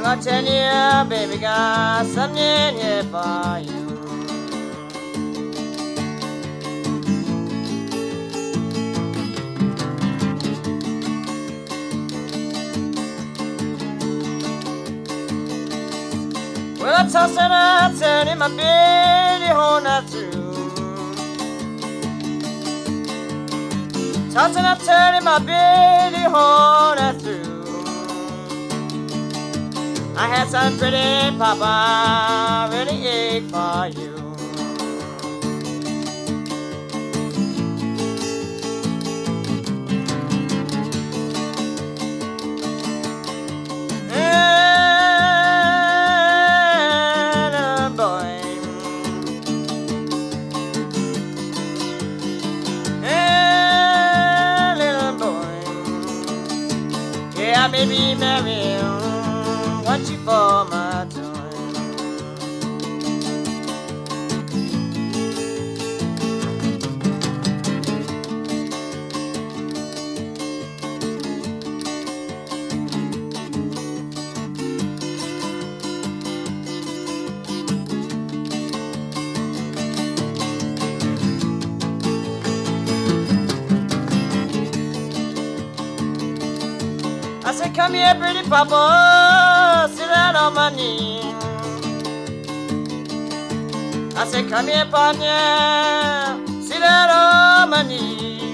gonna tell you, baby, got something here for you. Well, I toss and I turn in my bed the whole night through. Toss and I turn in my bed the whole night through. I had some pretty papa really ache for you. I may be married, want you for my time. I said, come here, pretty papa, sit down on my knee. I said, come here, partner, sit down on my knee.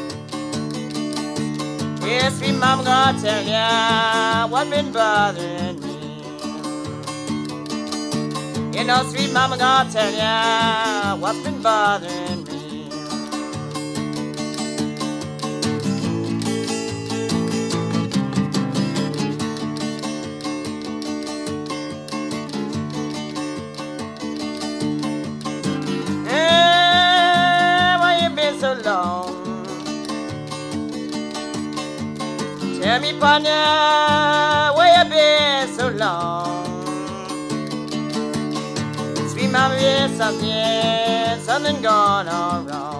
Yes, sweet mama, gonna tell ya what been bothering me. You know, sweet mama, gonna tell ya what's been bothering me. So long. Tell me, partner, where you been so long? Sweet mama, there's something gone all wrong.